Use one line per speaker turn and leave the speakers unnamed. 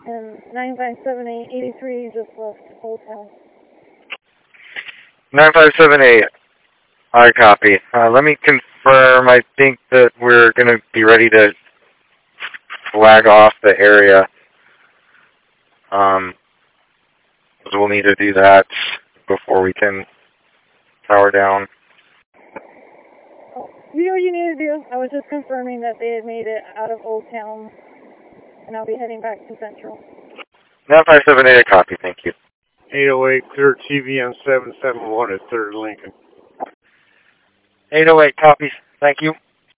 And 957883 just left Old Town.
9578, I copy. Let me confirm, I think that we're going to be ready to flag off the area. So we'll need to do that before we can power down.
You know what you need to do? I was just confirming that they had made it out of Old Town, and I'll be heading back to Central.
9578, I copy, thank you.
808, clear TVN 771 at 3rd Lincoln.
808, copy, thank you.